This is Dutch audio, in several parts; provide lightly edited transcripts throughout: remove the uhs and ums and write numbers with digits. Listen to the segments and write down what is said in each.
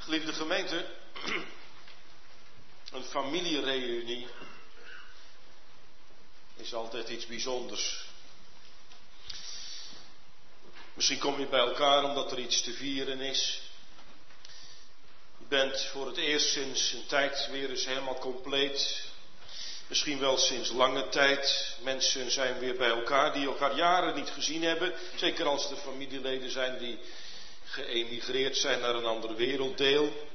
Geliefde gemeente, een familiereunie is altijd iets bijzonders. Misschien kom je bij elkaar omdat er iets te vieren is. Je bent voor het eerst sinds een tijd weer eens helemaal compleet. Misschien wel sinds lange tijd. Mensen zijn weer bij elkaar die elkaar jaren niet gezien hebben. Zeker als er familieleden zijn die geëmigreerd zijn naar een ander werelddeel.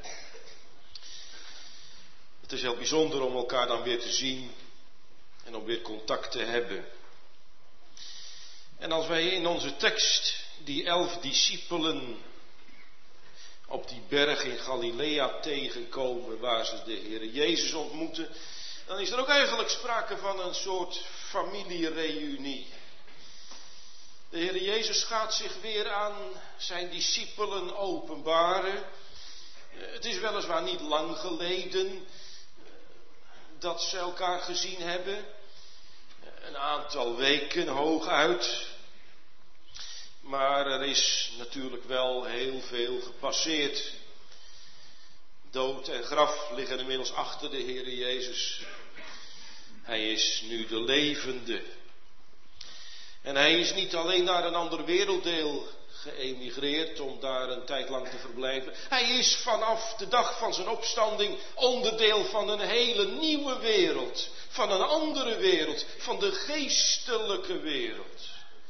Het is heel bijzonder om elkaar dan weer te zien en om weer contact te hebben. En als wij in onze tekst die 11 discipelen op die berg in Galilea tegenkomen waar ze de Heer Jezus ontmoeten, dan is er ook eigenlijk sprake van een soort familiereunie. De Heer Jezus gaat zich weer aan zijn discipelen openbaren. Het is weliswaar niet lang geleden dat ze elkaar gezien hebben. Een aantal weken hooguit. Maar er is natuurlijk wel heel veel gepasseerd. Dood en graf liggen inmiddels achter de Heer Jezus. Hij is nu de levende. En hij is niet alleen naar een ander werelddeel geëmigreerd om daar een tijd lang te verblijven. Hij is vanaf de dag van zijn opstanding onderdeel van een hele nieuwe wereld. Van een andere wereld. Van de geestelijke wereld.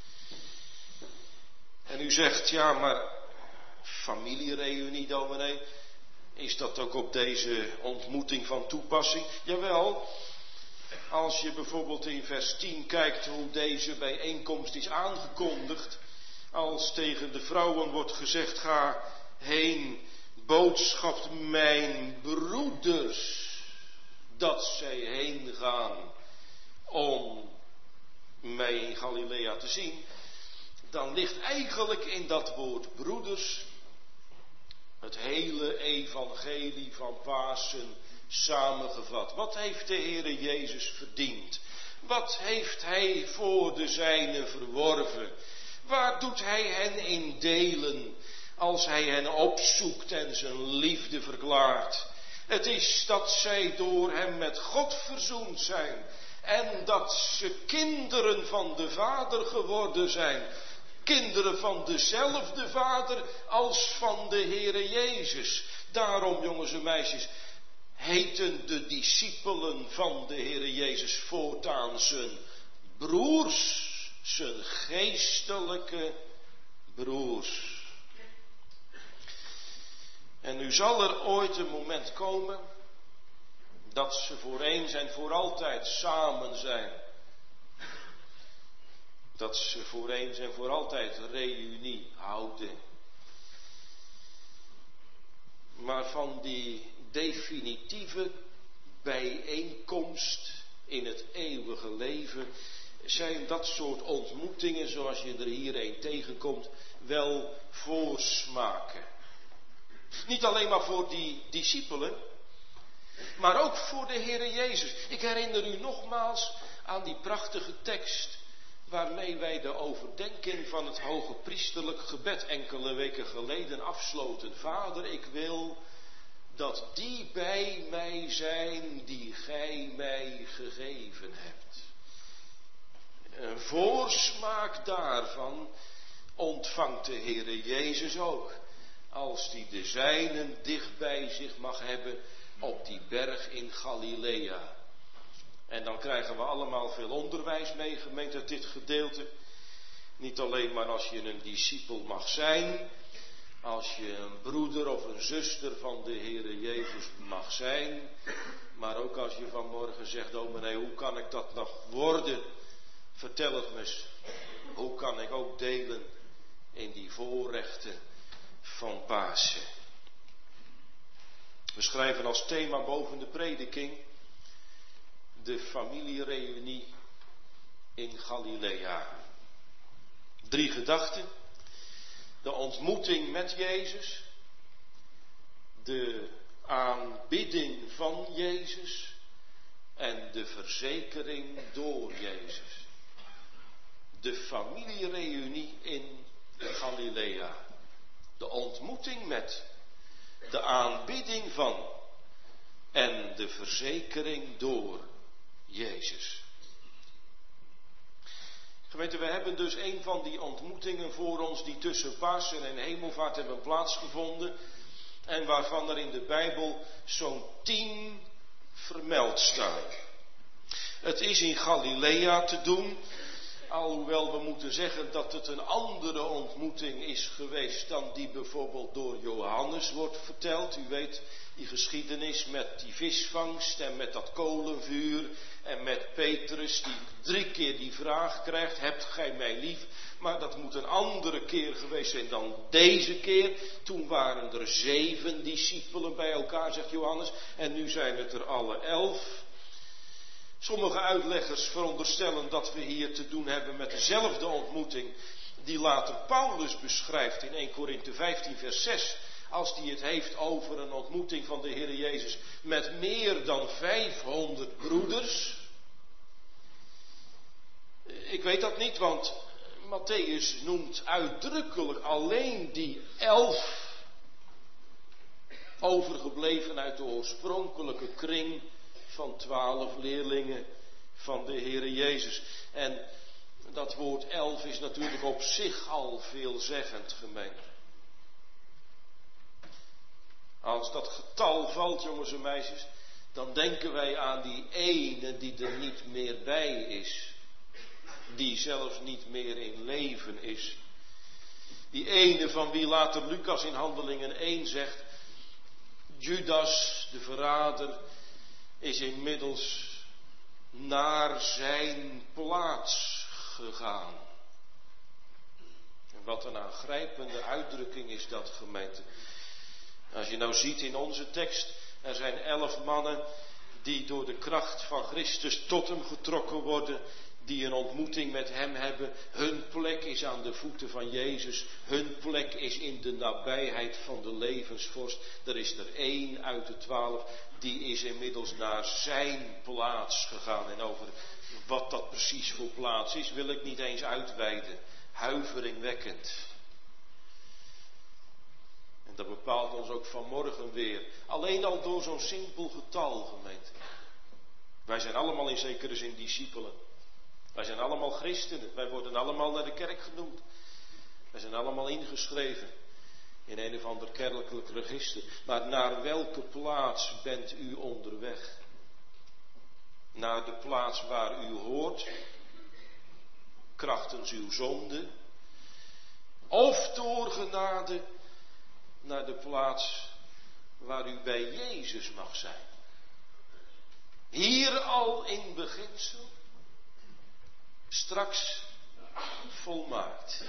En u zegt, ja, maar familiereunie, dominee, is dat ook op deze ontmoeting van toepassing? Jawel, als je bijvoorbeeld in vers 10 kijkt hoe deze bijeenkomst is aangekondigd. Als tegen de vrouwen wordt gezegd, ga heen, boodschapt mijn broeders dat zij heen gaan om mij in Galilea te zien. Dan ligt eigenlijk in dat woord broeders het hele evangelie van Pasen samengevat. Wat heeft de Heere Jezus verdiend? Wat heeft hij voor de zijnen verworven? Waar doet hij hen in delen als hij hen opzoekt en zijn liefde verklaart? Het is dat zij door hem met God verzoend zijn en dat ze kinderen van de Vader geworden zijn. Kinderen van dezelfde Vader als van de Heere Jezus. Daarom, jongens en meisjes, heten de discipelen van de Heere Jezus voortaan zijn broers. Zijn geestelijke broers. En nu zal er ooit een moment komen dat ze voor eens en voor altijd samen zijn. Dat ze voor eens en voor altijd reunie houden. Maar van die definitieve bijeenkomst in het eeuwige leven zijn dat soort ontmoetingen, zoals je er hier een tegenkomt, wel voorsmaken. Niet alleen maar voor die discipelen, maar ook voor de Heere Jezus. Ik herinner u nogmaals aan die prachtige tekst waarmee wij de overdenking van het hoge priesterlijk gebed enkele weken geleden afsloten. Vader, ik wil dat die bij mij zijn die gij mij gegeven hebt. Een voorsmaak daarvan ontvangt de Heere Jezus ook, als hij de zijnen dicht bij zich mag hebben op die berg in Galilea. En dan krijgen we allemaal veel onderwijs mee, gemeente, uit dit gedeelte. Niet alleen maar als je een discipel mag zijn, als je een broeder of een zuster van de Heere Jezus mag zijn, maar ook als je vanmorgen zegt, dominee, hoe kan ik dat nog worden? Vertel het me eens, hoe kan ik ook delen in die voorrechten van Pasen? We schrijven als thema boven de prediking de familiereunie in Galilea. 3 gedachten. De ontmoeting met Jezus, de aanbidding van Jezus en de verzekering door Jezus. De familiereunie in Galilea. De ontmoeting met, de aanbidding van en de verzekering door Jezus. Gemeente, we hebben dus een van die ontmoetingen voor ons die tussen Pasen en Hemelvaart hebben plaatsgevonden en waarvan er in de Bijbel zo'n 10 vermeld staan. Het is in Galilea te doen, alhoewel we moeten zeggen dat het een andere ontmoeting is geweest dan die bijvoorbeeld door Johannes wordt verteld. U weet die geschiedenis met die visvangst en met dat kolenvuur en met Petrus die 3 keer die vraag krijgt, hebt gij mij lief? Maar dat moet een andere keer geweest zijn dan deze keer. Toen waren er 7 discipelen bij elkaar, zegt Johannes, en nu zijn het er alle 11. Sommige uitleggers veronderstellen dat we hier te doen hebben met dezelfde ontmoeting die later Paulus beschrijft in 1 Korinthe 15 vers 6. Als die het heeft over een ontmoeting van de Heer Jezus met meer dan 500 broeders. Ik weet dat niet, want Matthäus noemt uitdrukkelijk alleen die 11 overgebleven uit de oorspronkelijke kring van 12 leerlingen van de Heere Jezus. En dat woord 11 is natuurlijk op zich al veelzeggend, gemeente. Als dat getal valt, jongens en meisjes, dan denken wij aan die ene die er niet meer bij is. Die zelfs niet meer in leven is. Die ene van wie later Lucas in Handelingen 1 zegt, Judas, de verrader, is inmiddels naar zijn plaats gegaan. En wat een aangrijpende uitdrukking is dat, gemeente. Als je nou ziet in onze tekst, er zijn 11 mannen die door de kracht van Christus tot hem getrokken worden, die een ontmoeting met hem hebben. Hun plek is aan de voeten van Jezus. Hun plek is in de nabijheid van de levensvorst. Er is er 1 uit de 12, die is inmiddels naar zijn plaats gegaan. En over wat dat precies voor plaats is, wil ik niet eens uitweiden. Huiveringwekkend. En dat bepaalt ons ook vanmorgen weer. Alleen al door zo'n simpel getal, gemeente. Wij zijn allemaal in zekere zin discipelen. Wij zijn allemaal christenen. Wij worden allemaal naar de kerk genoemd. Wij zijn allemaal ingeschreven in een of ander kerkelijk register. Maar naar welke plaats bent u onderweg? Naar de plaats waar u hoort, krachtens uw zonde, of door genade naar de plaats waar u bij Jezus mag zijn. Hier al in beginsel, straks volmaakt.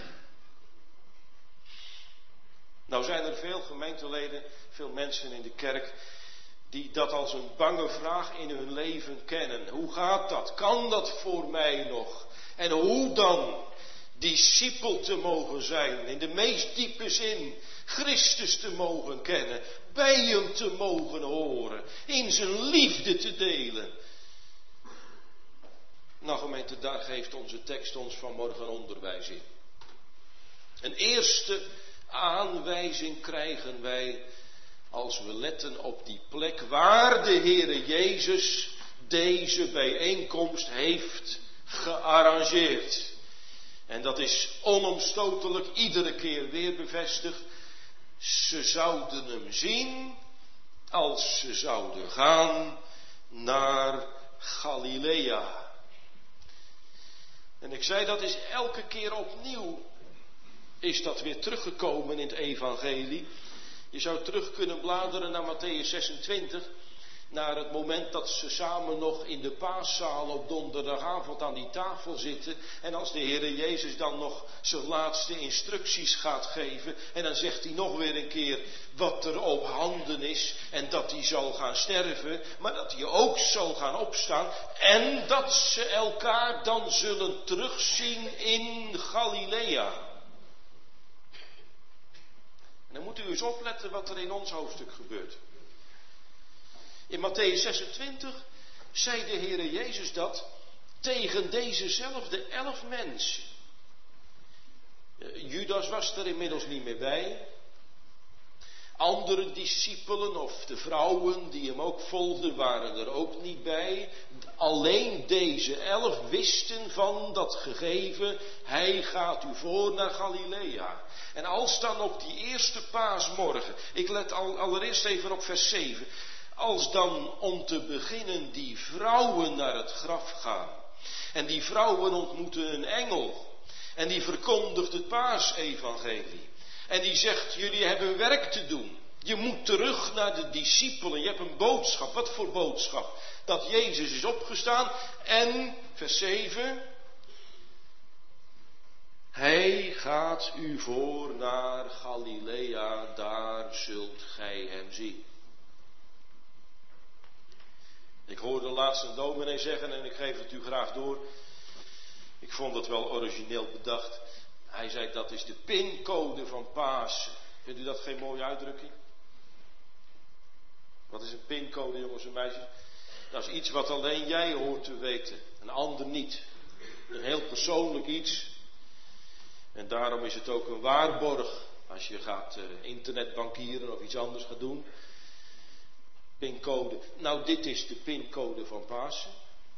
Nou zijn er veel gemeenteleden, veel mensen in de kerk, die dat als een bange vraag in hun leven kennen. Hoe gaat dat? Kan dat voor mij nog? En hoe dan discipel te mogen zijn, in de meest diepe zin, Christus te mogen kennen, bij hem te mogen horen, in zijn liefde te delen. Nou gemeente, daar geeft onze tekst ons vanmorgen onderwijs in. Een eerste aanwijzing krijgen wij als we letten op die plek waar de Heere Jezus deze bijeenkomst heeft gearrangeerd. En dat is onomstotelijk iedere keer weer bevestigd. Ze zouden hem zien als ze zouden gaan naar Galilea. En ik zei, dat is elke keer opnieuw, is dat weer teruggekomen in het evangelie. Je zou terug kunnen bladeren naar Matthäus 26, naar het moment dat ze samen nog in de paaszaal op donderdagavond aan die tafel zitten. En als de Heere Jezus dan nog zijn laatste instructies gaat geven. En dan zegt hij nog weer een keer wat er op handen is. En dat hij zal gaan sterven. Maar dat hij ook zal gaan opstaan. En dat ze elkaar dan zullen terugzien in Galilea. En dan moet u eens opletten wat er in ons hoofdstuk gebeurt. In Matthäus 26 zei de Heere Jezus dat tegen dezezelfde 11 mensen. Judas was er inmiddels niet meer bij. andere discipelen of de vrouwen die hem ook volgden waren er ook niet bij. Alleen deze 11 wisten van dat gegeven, hij gaat u voor naar Galilea. En als dan op die eerste paasmorgen, ik let allereerst even op vers 7. Als dan om te beginnen die vrouwen naar het graf gaan. En die vrouwen ontmoeten een engel. En die verkondigt het paasevangelie. En die zegt, jullie hebben werk te doen. Je moet terug naar de discipelen. Je hebt een boodschap. Wat voor boodschap? Dat Jezus is opgestaan. En, vers 7. Hij gaat u voor naar Galilea. Daar zult gij hem zien. Ik hoorde laatst een dominee zeggen, en ik geef het u graag door. Ik vond het wel origineel bedacht. Hij zei, dat is de pincode van Pasen. Vindt u dat geen mooie uitdrukking? Wat is een pincode, jongens en meisjes? Dat is iets wat alleen jij hoort te weten. Een ander niet. Een heel persoonlijk iets. En daarom is het ook een waarborg. Als je gaat internetbankieren of iets anders gaat doen. Pincode. Nou, dit is de pincode van Pasen.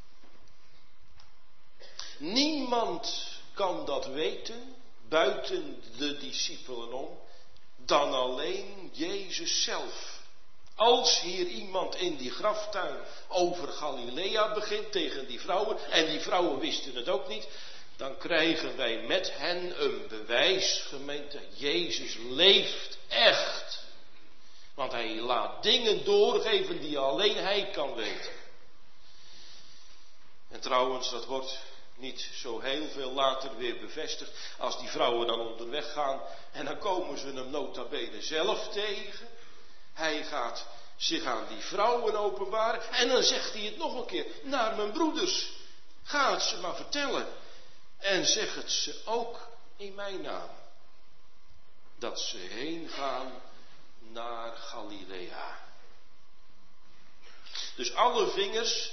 Niemand kan dat weten, buiten de discipelen om, dan alleen Jezus zelf. Als hier iemand in die graftuin over Galilea begint tegen die vrouwen, en die vrouwen wisten het ook niet, dan krijgen wij met hen een bewijs, gemeente, Jezus leeft echt. Want hij laat dingen doorgeven die alleen hij kan weten. En trouwens, dat wordt niet zo heel veel later weer bevestigd. Als die vrouwen dan onderweg gaan en dan komen ze hem nota bene zelf tegen. Hij gaat zich aan die vrouwen openbaren en dan zegt hij het nog een keer. Naar mijn broeders, ga het ze maar vertellen. En zeg het ze ook in mijn naam. Dat ze heen gaan naar Galilea. Dus alle vingers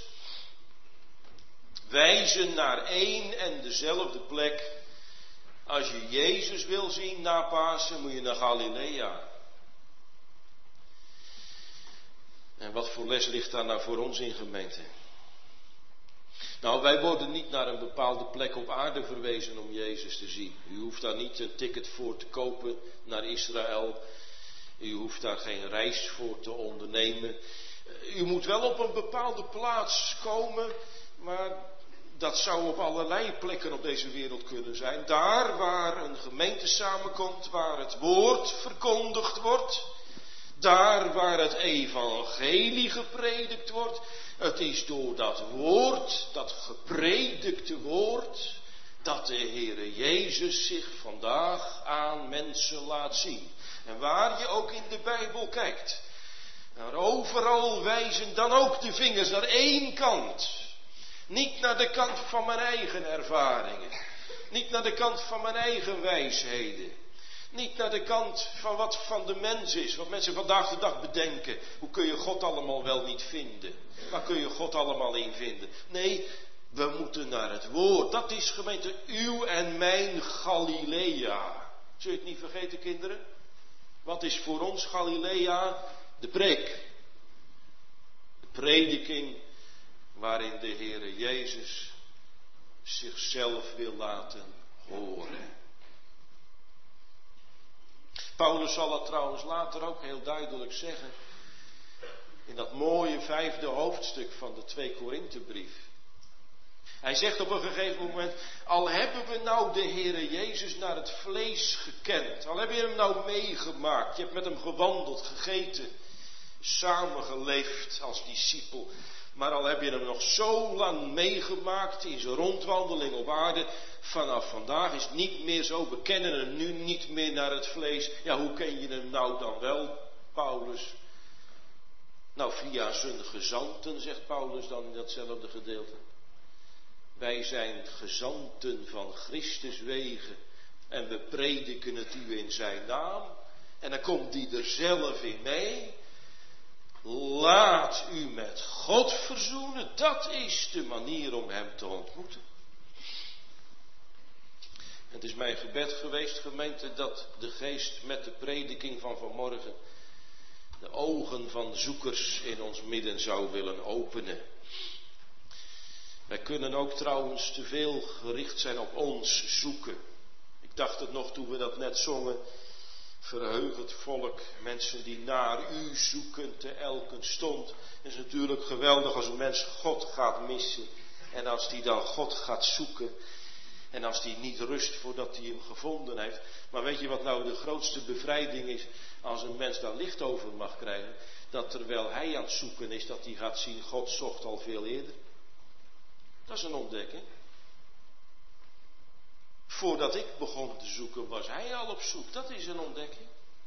wijzen naar één en dezelfde plek. Als je Jezus wil zien na Pasen, moet je naar Galilea. En wat voor les ligt daar nou voor ons in, gemeente? Nou, wij worden niet naar een bepaalde plek op aarde verwezen om Jezus te zien. U hoeft daar niet een ticket voor te kopen naar Israël. U hoeft daar geen reis voor te ondernemen. U moet wel op een bepaalde plaats komen, maar dat zou op allerlei plekken op deze wereld kunnen zijn. Daar waar een gemeente samenkomt, waar het woord verkondigd wordt. Daar waar het evangelie gepredikt wordt. Het is door dat woord, dat gepredikte woord, dat de Heere Jezus zich vandaag aan mensen laat zien. En waar je ook in de Bijbel kijkt, naar overal wijzen dan ook de vingers naar één kant. Niet naar de kant van mijn eigen ervaringen. Niet naar de kant van mijn eigen wijsheden. Niet naar de kant van wat van de mens is. Wat mensen vandaag de dag bedenken. Hoe kun je God allemaal wel niet vinden? Waar kun je God allemaal in vinden? Nee, we moeten naar het woord. Dat is, gemeente, uw en mijn Galilea. Zul je het niet vergeten, kinderen? Wat is voor ons Galilea? De preek. De prediking waarin de Heere Jezus zichzelf wil laten horen. Paulus zal dat trouwens later ook heel duidelijk zeggen. In dat mooie 5e hoofdstuk van de 2 Korinthebrief. Hij zegt op een gegeven moment, al hebben we nou de Heere Jezus naar het vlees gekend. Al heb je hem nou meegemaakt. Je hebt met hem gewandeld, gegeten, samengeleefd als discipel. Maar al heb je hem nog zo lang meegemaakt in zijn rondwandeling op aarde. Vanaf vandaag is het niet meer zo. We kennen hem nu niet meer naar het vlees. Ja, hoe ken je hem nou dan wel, Paulus? Nou, via zijn gezanten, zegt Paulus dan in datzelfde gedeelte. Wij zijn gezanten van Christus wegen. En we prediken het u in zijn naam. En dan komt hij er zelf in mee. Laat u met God verzoenen. Dat is de manier om hem te ontmoeten. Het is mijn gebed geweest, gemeente, dat de geest met de prediking van vanmorgen de ogen van zoekers in ons midden zou willen openen. Wij kunnen ook trouwens te veel gericht zijn op ons zoeken. Ik dacht het nog toen we dat net zongen. Verheug het volk, mensen die naar u zoeken te elken stond. Het is natuurlijk geweldig als een mens God gaat missen. En als die dan God gaat zoeken. En als die niet rust voordat hij hem gevonden heeft. Maar weet je wat nou de grootste bevrijding is? Als een mens daar licht over mag krijgen. Dat terwijl hij aan het zoeken is, dat hij gaat zien, God zocht al veel eerder. Dat is een ontdekking. Voordat ik begon te zoeken, was hij al op zoek. Dat is een ontdekking.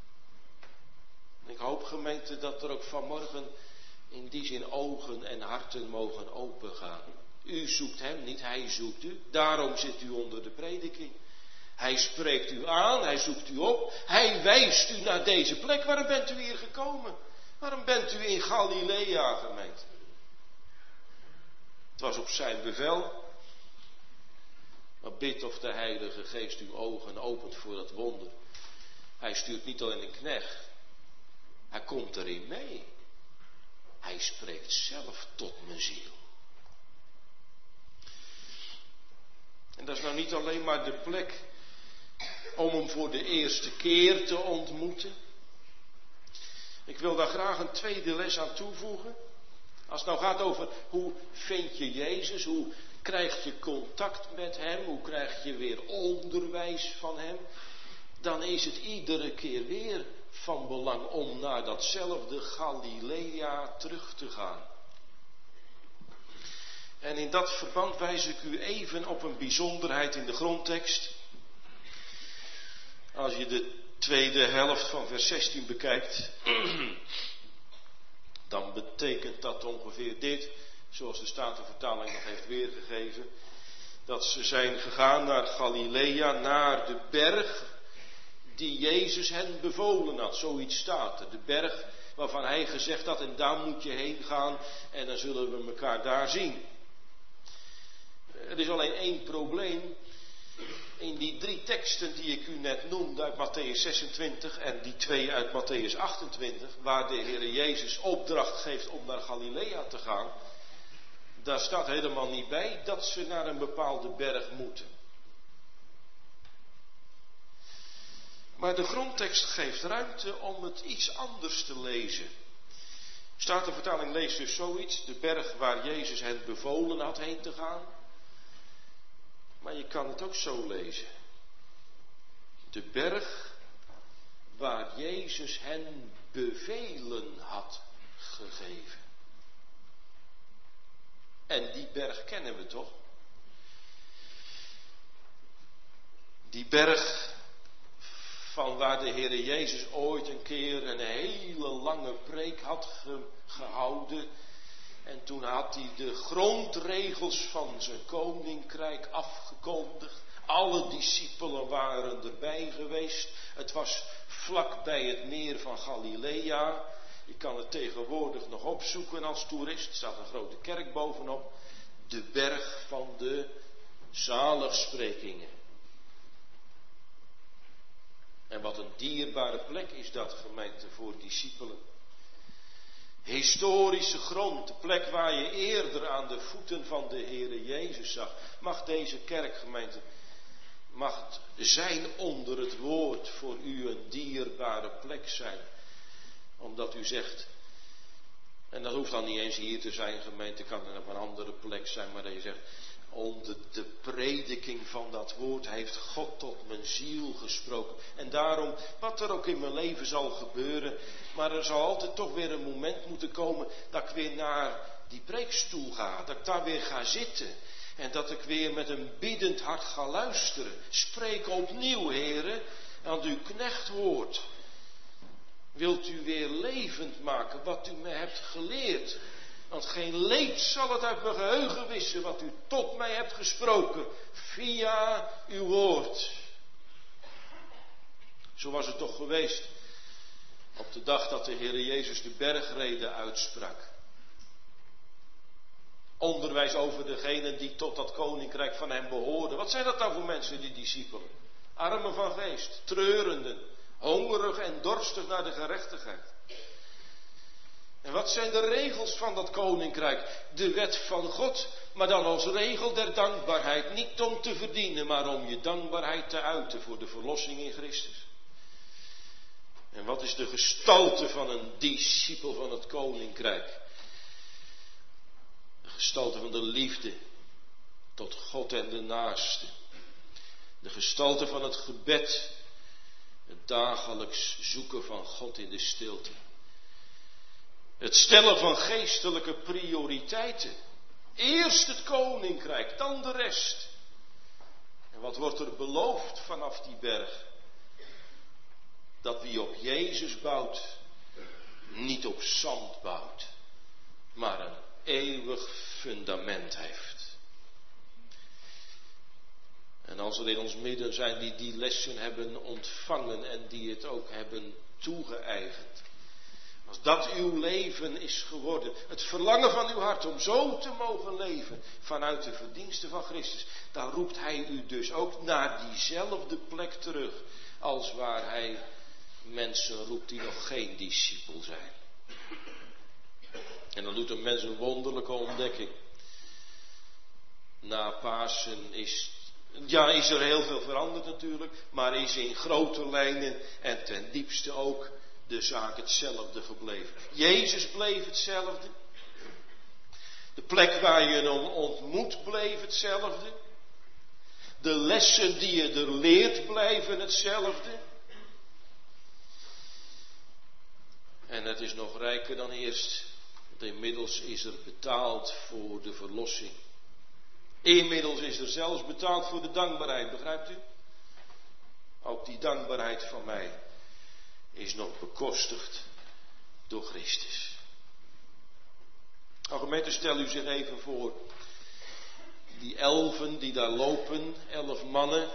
Ik hoop, gemeente, dat er ook vanmorgen in die zin ogen en harten mogen opengaan. U zoekt hem niet, hij zoekt u. Daarom zit u onder de prediking. Hij spreekt u aan, hij zoekt u op. Hij wijst u naar deze plek. Waarom bent u hier gekomen? Waarom bent u in Galilea, gemeente? Het was op zijn bevel. Maar bid of de Heilige Geest uw ogen opent voor dat wonder. Hij stuurt niet alleen een knecht. Hij komt erin mee. Hij spreekt zelf tot mijn ziel. En dat is nou niet alleen maar de plek om hem voor de eerste keer te ontmoeten. Ik wil daar graag een tweede les aan toevoegen. Als het nou gaat over hoe vind je Jezus, hoe krijg je contact met hem, hoe krijg je weer onderwijs van hem, dan is het iedere keer weer van belang om naar datzelfde Galilea terug te gaan. En in dat verband wijs ik u even op een bijzonderheid in de grondtekst. Als je de tweede helft van vers 16 bekijkt, dan betekent dat ongeveer dit, zoals de Statenvertaling nog heeft weergegeven, dat ze zijn gegaan naar Galilea, naar de berg die Jezus hen bevolen had. Zoiets staat er. De berg waarvan hij gezegd had, en daar moet je heen gaan en dan zullen we elkaar daar zien. Er is alleen één probleem. In die 3 teksten die ik u net noemde uit Matthäus 26 en die 2 uit Matthäus 28, waar de Heer Jezus opdracht geeft om naar Galilea te gaan, daar staat helemaal niet bij dat ze naar een bepaalde berg moeten. Maar de grondtekst geeft ruimte om het iets anders te lezen. Statenvertaling leest dus zoiets, de berg waar Jezus hen bevolen had heen te gaan. Maar je kan het ook zo lezen. De berg waar Jezus hen bevelen had gegeven. En die berg kennen we toch? Die berg van waar de Heer Jezus ooit een keer een hele lange preek had gehouden. En toen had hij de grondregels van zijn koninkrijk afgekondigd. Alle discipelen waren erbij geweest. Het was vlak bij het meer van Galilea. Je kan het tegenwoordig nog opzoeken als toerist. Er staat een grote kerk bovenop. De berg van de zaligsprekingen. En wat een dierbare plek is dat, gemeente, voor discipelen. Historische grond, de plek waar je eerder aan de voeten van de Heere Jezus zag. Mag deze kerkgemeente, mag het zijn onder het woord voor u een dierbare plek zijn. Omdat u zegt, en dat hoeft dan niet eens hier te zijn, gemeente, kan er op een andere plek zijn, maar dat je zegt, onder de prediking van dat woord heeft God tot mijn ziel gesproken. En daarom, wat er ook in mijn leven zal gebeuren, maar er zal altijd toch weer een moment moeten komen dat ik weer naar die preekstoel ga. Dat ik daar weer ga zitten. En dat ik weer met een biddend hart ga luisteren. Spreek opnieuw, heren, want uw knecht hoort. Wilt u weer levend maken wat u me hebt geleerd? Want geen leed zal het uit mijn geheugen wissen wat u tot mij hebt gesproken via uw woord. Zo was het toch geweest op de dag dat de Heer Jezus de bergrede uitsprak. Onderwijs over degenen die tot dat koninkrijk van hem behoorden. Wat zijn dat nou voor mensen, die discipelen? Armen van geest, treurenden, hongerig en dorstig naar de gerechtigheid. En wat zijn de regels van dat koninkrijk? De wet van God, maar dan als regel der dankbaarheid. Niet om te verdienen, maar om je dankbaarheid te uiten voor de verlossing in Christus. En wat is de gestalte van een discipel van het koninkrijk? De gestalte van de liefde tot God en de naaste. De gestalte van het gebed. Het dagelijks zoeken van God in de stilte. Het stellen van geestelijke prioriteiten. Eerst het koninkrijk, dan de rest. En wat wordt er beloofd vanaf die berg? Dat wie op Jezus bouwt, niet op zand bouwt, maar een eeuwig fundament heeft. En als er in ons midden zijn die die lessen hebben ontvangen en die het ook hebben toegeëigend. Als dat uw leven is geworden, het verlangen van uw hart om zo te mogen leven vanuit de verdiensten van Christus, dan roept hij u dus ook naar diezelfde plek terug als waar hij mensen roept die nog geen discipel zijn. En dan doet een mens een wonderlijke ontdekking. Na Pasen is er heel veel veranderd natuurlijk, maar is in grote lijnen en ten diepste ook de zaak hetzelfde gebleven. Jezus bleef hetzelfde. De plek waar je hem ontmoet bleef hetzelfde. De lessen die je er leert blijven hetzelfde. En het is nog rijker dan eerst. Want inmiddels is er betaald voor de verlossing. Inmiddels is er zelfs betaald voor de dankbaarheid, begrijpt u? Ook die dankbaarheid van mij is nog bekostigd door Christus. Nou, gemeente, stel u zich even voor. Die 11 die daar lopen, 11 mannen.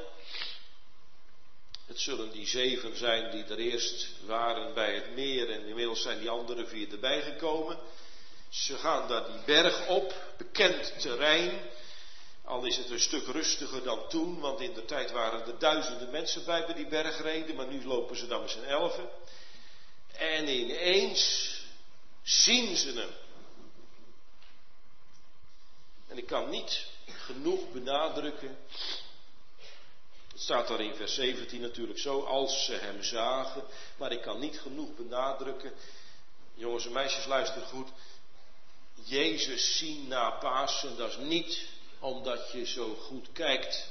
Het zullen die 7 zijn die er eerst waren bij het meer en inmiddels zijn die andere 4 erbij gekomen. Ze gaan daar die berg op, bekend terrein. Al is het een stuk rustiger dan toen, want in de tijd waren er duizenden mensen bij die bergreden, maar nu lopen ze dan met z'n 11. En ineens zien ze hem. En ik kan niet genoeg benadrukken. Het staat daar in vers 17 natuurlijk zo, als ze hem zagen. Maar ik kan niet genoeg benadrukken. Jongens en meisjes, luister goed. Jezus zien na Pasen, dat is niet omdat je zo goed kijkt.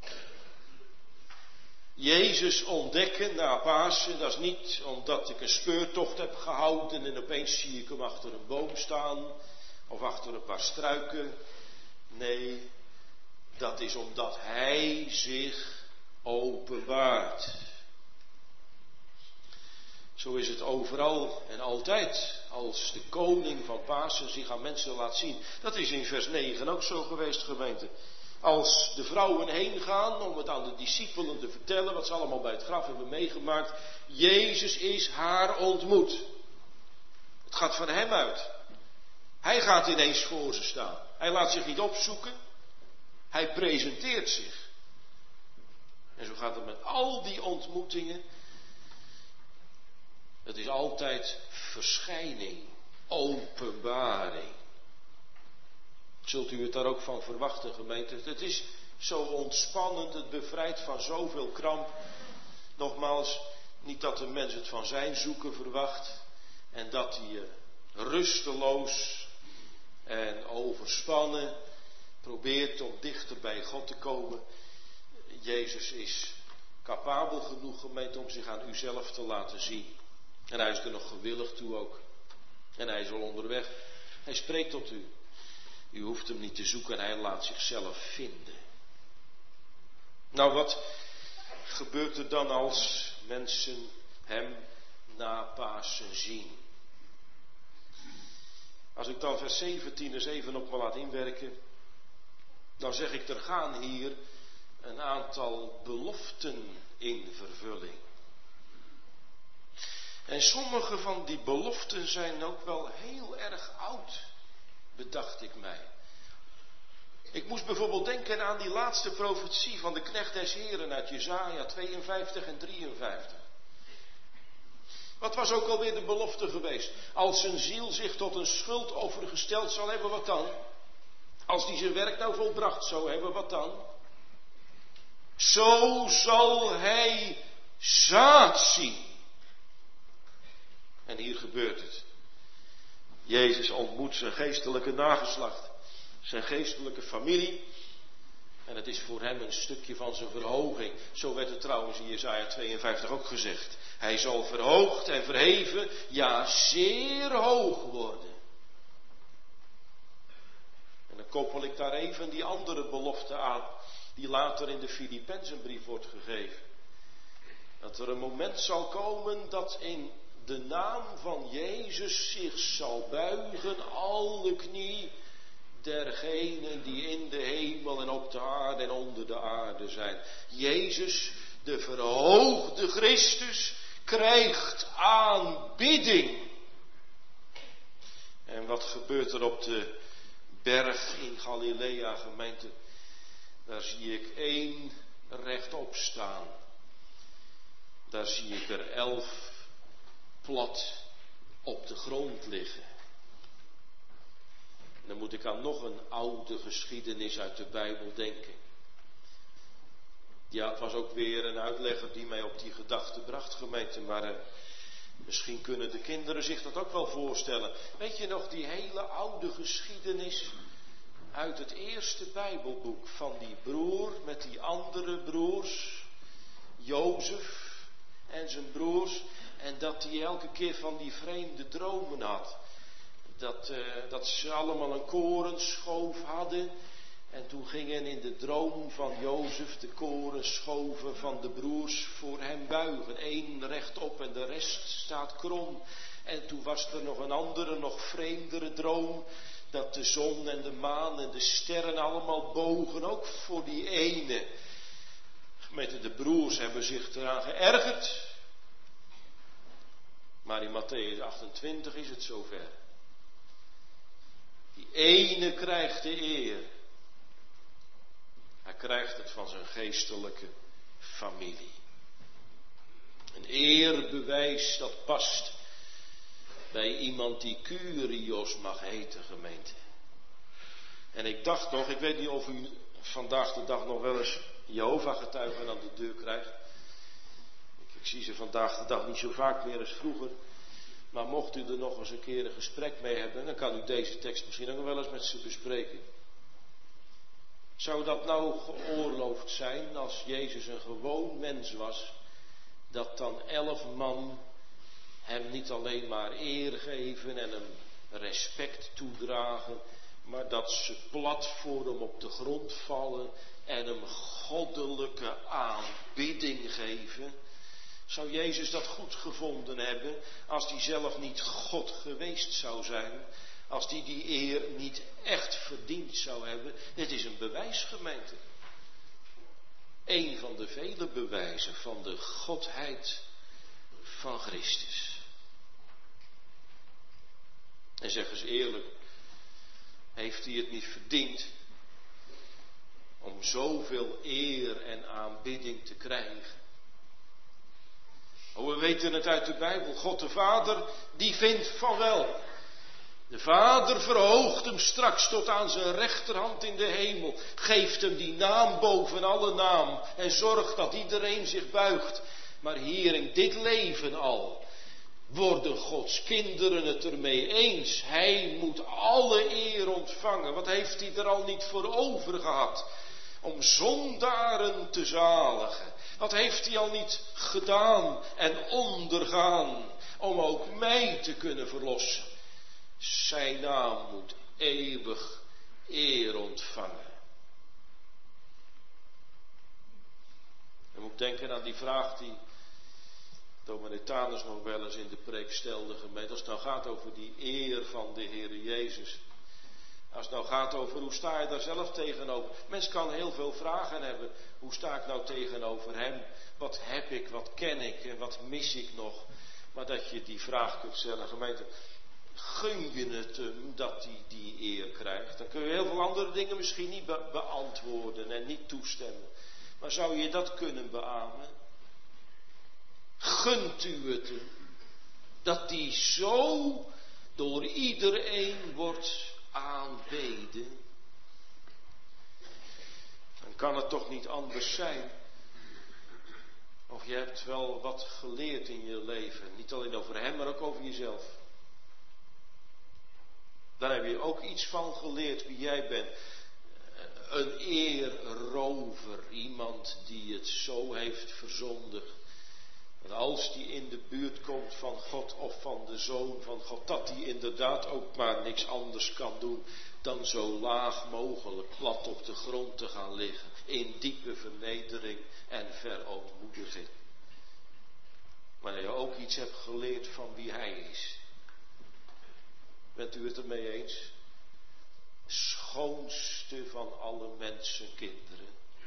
Jezus ontdekken na Pasen, dat is niet omdat ik een speurtocht heb gehouden en opeens zie ik hem achter een boom staan of achter een paar struiken. Nee, dat is omdat hij zich openbaart. Zo is het overal en altijd als de koning van Pasen zich aan mensen laat zien. Dat is in vers 9 ook zo geweest, gemeente. Als de vrouwen heen gaan om het aan de discipelen te vertellen wat ze allemaal bij het graf hebben meegemaakt. Jezus is haar ontmoet. Het gaat van hem uit. Hij gaat ineens voor ze staan. Hij laat zich niet opzoeken. Hij presenteert zich. En zo gaat het met al die ontmoetingen. Het is altijd verschijning, openbaring. Zult u het daar ook van verwachten, gemeente? Het is zo ontspannend, het bevrijdt van zoveel kramp. Nogmaals, niet dat de mens het van zijn zoeken verwacht. En dat hij rusteloos en overspannen probeert om dichter bij God te komen. Jezus is capabel genoeg, gemeente, om zich aan u zelf te laten zien. En hij is er nog gewillig toe ook. En hij is al onderweg. Hij spreekt tot u. U hoeft hem niet te zoeken en hij laat zichzelf vinden. Nou, wat gebeurt er dan als mensen hem na Pasen zien? Als ik dan vers 17 eens even op me laat inwerken, dan zeg ik, er gaan hier een aantal beloften in vervulling. En sommige van die beloften zijn ook wel heel erg oud, bedacht ik mij. Ik moest bijvoorbeeld denken aan die laatste profetie van de knecht des Heren uit Jesaja 52 en 53. Wat was ook alweer de belofte geweest? Als zijn ziel zich tot een schuld overgesteld zal hebben, wat dan? Als die zijn werk nou volbracht zou hebben, wat dan? Zo zal hij zaad zien. En hier gebeurt het. Jezus ontmoet zijn geestelijke nageslacht. Zijn geestelijke familie. En het is voor hem een stukje van zijn verhoging. Zo werd het trouwens in Jesaja 52 ook gezegd. Hij zal verhoogd en verheven, ja zeer hoog worden. En dan koppel ik daar even die andere belofte aan, die later in de Filippenzenbrief wordt gegeven. Dat er een moment zal komen dat in de naam van Jezus zich zal buigen alle knie dergenen die in de hemel en op de aarde en onder de aarde zijn. Jezus, de verhoogde Christus, krijgt aanbidding. En wat gebeurt er op de berg in Galilea, gemeente? Daar zie ik 1 rechtop staan. Daar zie ik er 11 plat op de grond liggen. Dan moet ik aan nog een oude geschiedenis uit de Bijbel denken. Ja, het was ook weer een uitlegger die mij op die gedachte bracht, gemeente. Maar misschien kunnen de kinderen zich dat ook wel voorstellen. Weet je nog die hele oude geschiedenis uit het eerste Bijbelboek van die broer met die andere broers, Jozef en zijn broers, en dat hij elke keer van die vreemde dromen had. Dat ze allemaal een korenschoof hadden. En toen gingen in de droom van Jozef de korenschoven van de broers voor hem buigen. 1 rechtop en de rest staat krom. En toen was er nog een andere, nog vreemdere droom. Dat de zon en de maan en de sterren allemaal bogen, ook voor die ene. Met de broers hebben zich eraan geërgerd. Maar in Mattheüs 28 is het zover. Die ene krijgt de eer. Hij krijgt het van zijn geestelijke familie. Een eerbewijs dat past bij iemand die Kyrios mag heten, gemeente. En ik dacht nog, ik weet niet of u vandaag de dag nog wel eens Jehovah-getuigen aan de deur krijgt. Ik zie ze vandaag de dag niet zo vaak meer als vroeger. Maar mocht u er nog eens een keer een gesprek mee hebben, dan kan u deze tekst misschien ook wel eens met ze bespreken. Zou dat nou geoorloofd zijn als Jezus een gewoon mens was, dat dan 11 man hem niet alleen maar eer geven en hem respect toedragen, maar dat ze plat voor hem op de grond vallen en hem goddelijke aanbidding geven? Zou Jezus dat goed gevonden hebben als hij zelf niet God geweest zou zijn? Als die eer niet echt verdiend zou hebben? Dit is een bewijs, gemeente. Een van de vele bewijzen van de godheid van Christus. En zeg eens eerlijk, heeft hij het niet verdiend om zoveel eer en aanbidding te krijgen? Oh, we weten het uit de Bijbel. God de Vader, die vindt van wel. De Vader verhoogt hem straks tot aan zijn rechterhand in de hemel. Geeft hem die naam boven alle naam. En zorgt dat iedereen zich buigt. Maar hier in dit leven al worden Gods kinderen het ermee eens. Hij moet alle eer ontvangen. Wat heeft hij er al niet voor over gehad? Om zondaren te zaligen. Wat heeft hij al niet gedaan en ondergaan om ook mij te kunnen verlossen? Zijn naam moet eeuwig eer ontvangen. En moet denken aan die vraag die dominee Tanus nog wel eens in de preek stelde, gemeente. Als het nou gaat over die eer van de Heer Jezus. Als het nou gaat over hoe sta je daar zelf tegenover. Mens kan heel veel vragen hebben. Hoe sta ik nou tegenover hem? Wat heb ik, wat ken ik en wat mis ik nog? Maar dat je die vraag kunt stellen, gemeente. Gun je het hem dat hij die eer krijgt? Dan kun je heel veel andere dingen misschien niet beantwoorden en niet toestemmen. Maar zou je dat kunnen beamen? Gunt u het hem Dat die zo door iedereen wordt aanbeden. Dan kan het toch niet anders zijn. Of je hebt wel wat geleerd in je leven. Niet alleen over hem, maar ook over jezelf. Daar heb je ook iets van geleerd wie jij bent. Een eerrover. Iemand die het zo heeft verzondigd. Dat als die in de buurt komt van God of van de Zoon van God. Dat die inderdaad ook maar niks anders kan doen. Dan zo laag mogelijk plat op de grond te gaan liggen. In diepe vernedering en verootmoediging. Maar dat je ook iets hebt geleerd van wie hij is. Bent u het ermee eens? Schoonste van alle mensenkinderen.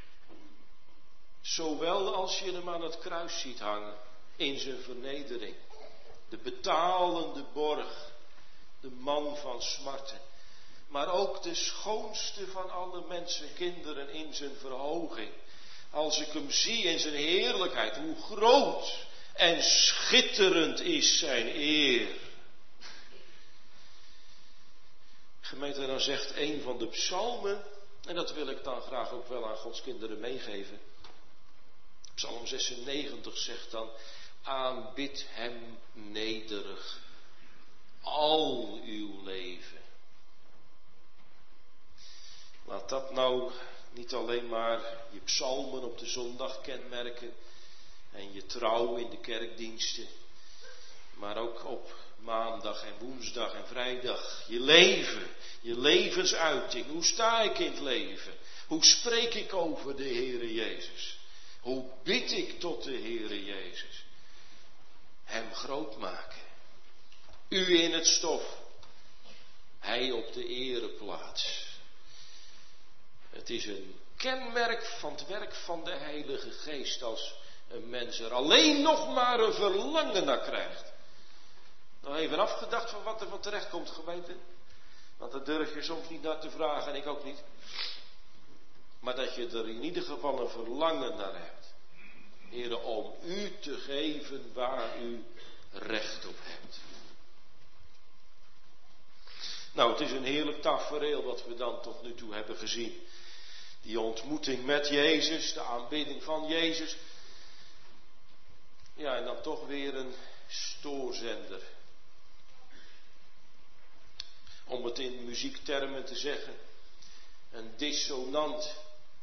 Zowel als je hem aan het kruis ziet hangen. In zijn vernedering. De betalende borg. De man van smarten. Maar ook de schoonste van alle mensenkinderen in zijn verhoging. Als ik hem zie in zijn heerlijkheid. Hoe groot en schitterend is zijn eer. Gemeente, dan zegt een van de psalmen, en dat wil ik dan graag ook wel aan Gods kinderen meegeven. Psalm 96 zegt dan, aanbid hem nederig, al uw leven. Laat dat nou niet alleen maar je psalmen op de zondag kenmerken en je trouw in de kerkdiensten, maar ook op maandag en woensdag en vrijdag. Je leven, je levensuiting. Hoe sta ik in het leven? Hoe spreek ik over de Heere Jezus? Hoe bid ik tot de Heere Jezus? Hem groot maken. U in het stof. Hij op de ereplaats. Het is een kenmerk van het werk van de Heilige Geest als een mens er alleen nog maar een verlangen naar krijgt. Nog even afgedacht van wat er van terecht komt, gemeente. Want daar durf je soms niet naar te vragen en ik ook niet. Maar dat je er in ieder geval een verlangen naar hebt. Heere, om u te geven waar u recht op hebt. Nou, het is een heerlijk tafereel wat we dan tot nu toe hebben gezien. Die ontmoeting met Jezus, de aanbidding van Jezus. Ja, en dan toch weer een stoorzender. Om het in muziektermen te zeggen. Een dissonant.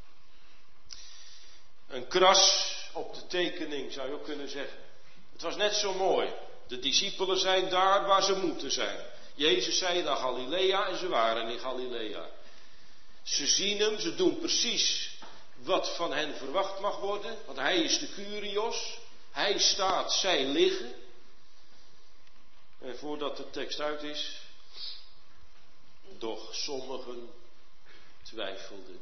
Een kras op de tekening zou je ook kunnen zeggen. Het was net zo mooi. De discipelen zijn daar waar ze moeten zijn. Jezus zei naar Galilea en ze waren in Galilea. Ze zien hem, ze doen precies wat van hen verwacht mag worden. Want hij is de Kyrios. Hij staat, zij liggen. En voordat de tekst uit is. Doch sommigen twijfelden.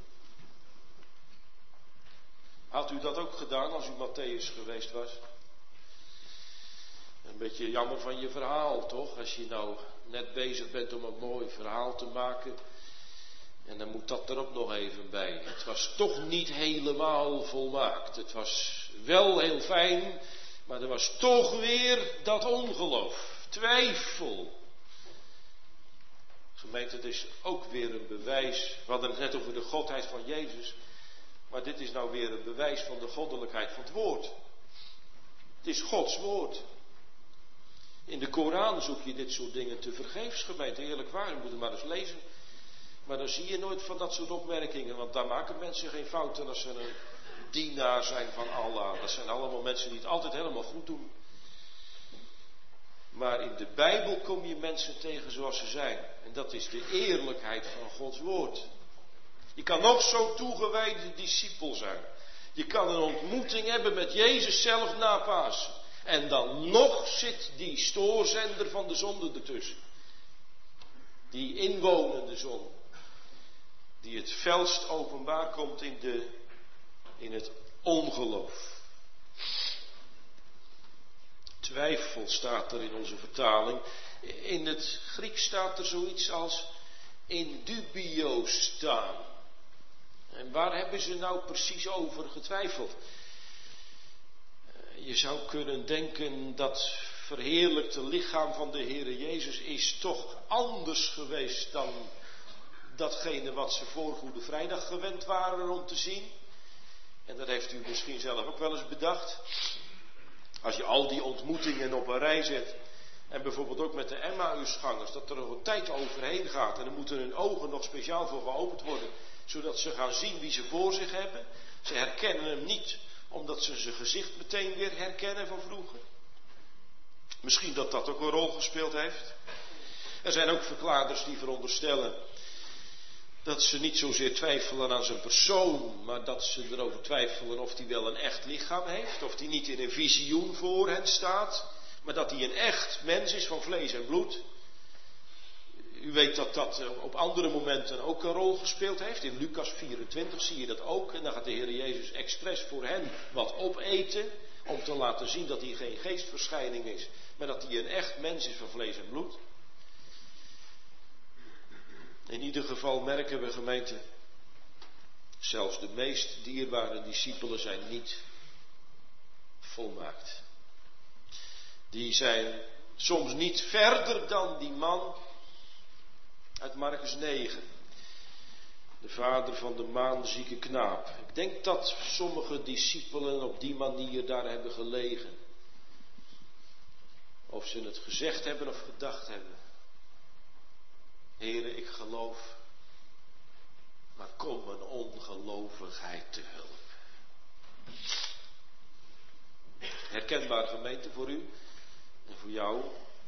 Had u dat ook gedaan als u Mattheüs geweest was? Een beetje jammer van je verhaal, toch? Als je nou net bezig bent om een mooi verhaal te maken. En dan moet dat er ook nog even bij. Het was toch niet helemaal volmaakt. Het was wel heel fijn, maar er was toch weer dat ongeloof. Twijfel. Gemeente, het is ook weer een bewijs. We hadden het net over de godheid van Jezus. Maar dit is nou weer een bewijs van de goddelijkheid van het woord. Het is Gods woord. In de Koran zoek je dit soort dingen te vergeefs, gemeente. Eerlijk waar, je moet het maar eens lezen. Maar dan zie je nooit van dat soort opmerkingen. Want daar maken mensen geen fouten als ze een dienaar zijn van Allah. Dat zijn allemaal mensen die het altijd helemaal goed doen. Maar in de Bijbel kom je mensen tegen zoals ze zijn. En dat is de eerlijkheid van Gods woord. Je kan nog zo toegewijde discipel zijn. Je kan een ontmoeting hebben met Jezus zelf na Pasen. En dan nog zit die stoorzender van de zonde ertussen. Die inwonende zonde. Die het felst openbaar komt in het ongeloof. Twijfel staat er in onze vertaling. In het Grieks staat er zoiets als in dubio staan. En waar hebben ze nou precies over getwijfeld? Je zou kunnen denken dat verheerlijkte lichaam van de Heere Jezus is toch anders geweest dan datgene wat ze voor Goede Vrijdag gewend waren om te zien. En dat heeft u misschien zelf ook wel eens bedacht. Als je al die ontmoetingen op een rij zet, en bijvoorbeeld ook met de Emmausgangers, dat er nog een tijd overheen gaat en dan moeten hun ogen nog speciaal voor geopend worden, zodat ze gaan zien wie ze voor zich hebben. Ze herkennen hem niet, omdat ze zijn gezicht meteen weer herkennen van vroeger. Misschien dat dat ook een rol gespeeld heeft. Er zijn ook verklaarders die veronderstellen dat ze niet zozeer twijfelen aan zijn persoon, maar dat ze erover twijfelen of hij wel een echt lichaam heeft, of hij niet in een visioen voor hen staat, maar dat hij een echt mens is van vlees en bloed. U weet dat dat op andere momenten ook een rol gespeeld heeft. In Lucas 24 zie je dat ook. En dan gaat de Heer Jezus expres voor hen wat opeten, om te laten zien dat hij geen geestverschijning is, maar dat hij een echt mens is van vlees en bloed. In ieder geval merken we, gemeente, zelfs de meest dierbare discipelen zijn niet volmaakt. Die zijn soms niet verder dan die man uit Markus 9. De vader van de maanzieke knaap. Ik denk dat sommige discipelen op die manier daar hebben gelegen. Of ze het gezegd hebben of gedacht hebben. Heere, ik geloof, maar kom mijn ongelovigheid te hulp. Herkenbaar, gemeente, voor u en voor jou.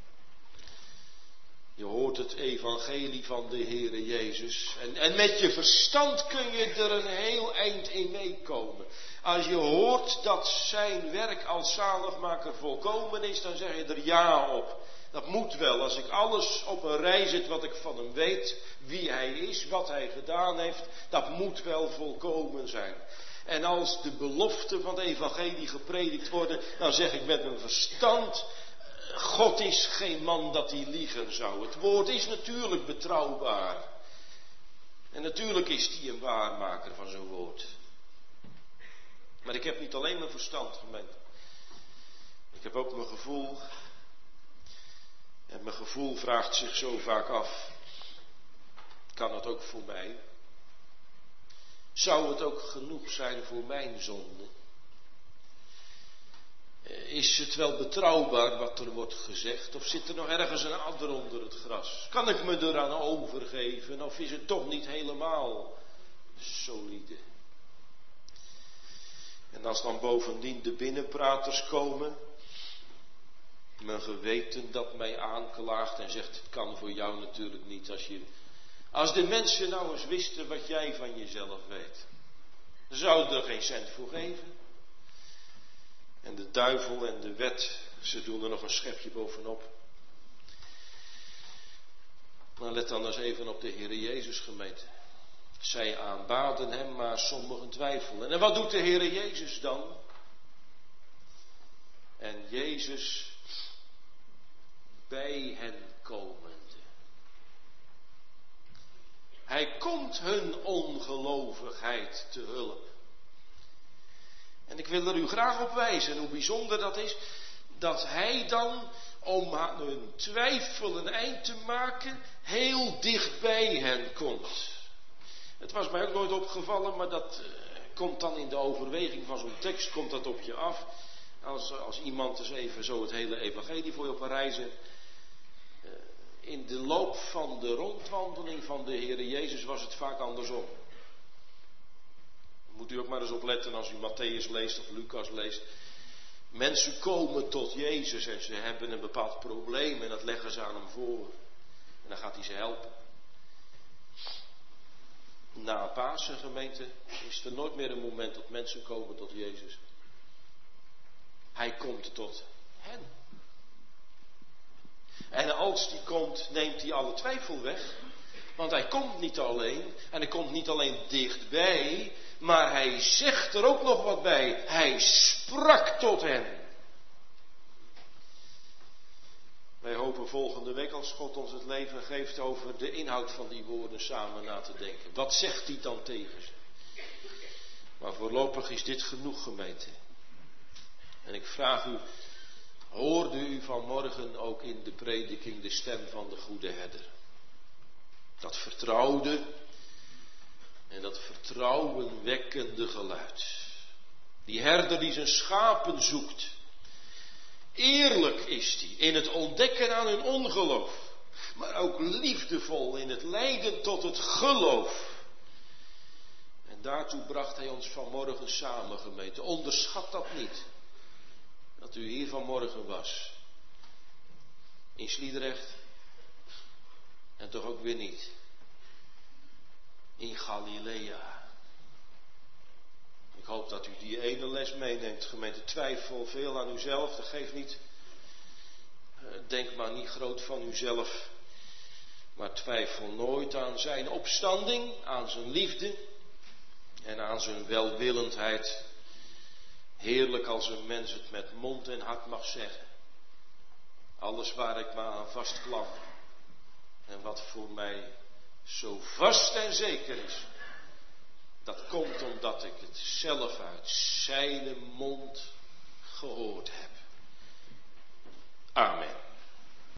Je hoort het evangelie van de Heere Jezus. En met je verstand kun je er een heel eind in meekomen. Als je hoort dat zijn werk als zaligmaker volkomen is, dan zeg je er ja op. Dat moet wel. Als ik alles op een rij zet wat ik van hem weet, wie hij is, wat hij gedaan heeft, dat moet wel volkomen zijn. En als de beloften van het evangelie gepredikt worden, dan zeg ik met mijn verstand, God is geen man dat hij liegen zou. Het woord is natuurlijk betrouwbaar. En natuurlijk is hij een waarmaker van zijn woord. Maar ik heb niet alleen mijn verstand, gemeente. Ik heb ook mijn gevoel. En mijn gevoel vraagt zich zo vaak af. Kan het ook voor mij? Zou het ook genoeg zijn voor mijn zonde? Is het wel betrouwbaar wat er wordt gezegd? Of zit er nog ergens een adder onder het gras? Kan ik me eraan overgeven? Of is het toch niet helemaal solide? En als dan bovendien de binnenpraters komen, mijn geweten dat mij aanklaagt en zegt, het kan voor jou natuurlijk niet. Als de mensen nou eens wisten wat jij van jezelf weet, dan zouden er geen cent voor geven. En de duivel en de wet, ze doen er nog een schepje bovenop. Maar let dan eens even op de Heere Jezus, gemeente. Zij aanbaden hem, maar sommigen twijfelden. En wat doet de Heere Jezus dan? En Jezus bij hen komende. Hij komt hun ongelovigheid te hulp. En ik wil er u graag op wijzen hoe bijzonder dat is, dat hij dan, om aan hun twijfel een eind te maken, heel dicht bij hen komt. Het was mij ook nooit opgevallen, maar dat komt dan in de overweging van zo'n tekst, komt dat op je af. Als iemand eens even zo het hele evangelie voor je op een rij zet. In de loop van de rondwandeling van de Heere Jezus was het vaak andersom. Moet u ook maar eens opletten als u Matthäus leest of Lucas leest. Mensen komen tot Jezus en ze hebben een bepaald probleem en dat leggen ze aan hem voor. En dan gaat hij ze helpen. Na Pasen, gemeente, is er nooit meer een moment dat mensen komen tot Jezus. Hij komt tot hen. En als die komt, neemt hij alle twijfel weg. Want hij komt niet alleen, en hij komt niet alleen dichtbij, maar hij zegt er ook nog wat bij. Hij sprak tot hen. Wij hopen volgende week, als God ons het leven geeft, over de inhoud van die woorden samen na te denken. Wat zegt hij dan tegen ze? Maar voorlopig is dit genoeg, gemeente. En ik vraag u, Hoorde u vanmorgen ook in de prediking de stem van de goede herder? Dat vertrouwde en dat vertrouwenwekkende geluid. Die herder die zijn schapen zoekt. Eerlijk is die in het ontdekken aan hun ongeloof. Maar ook liefdevol in het leiden tot het geloof. En daartoe bracht hij ons vanmorgen samen, gemeente. Onderschat dat niet. Dat u hier vanmorgen was. In Sliedrecht. En toch ook weer niet. In Galilea. Ik hoop dat u die ene les meeneemt, gemeente. Twijfel veel aan uzelf, dat geeft niet. Denk maar niet groot van uzelf. Maar twijfel nooit aan zijn opstanding, aan zijn liefde en aan zijn welwillendheid. Heerlijk als een mens het met mond en hart mag zeggen. Alles waar ik me aan vastklamp. En wat voor mij zo vast en zeker is. Dat komt omdat ik het zelf uit zijn mond gehoord heb. Amen.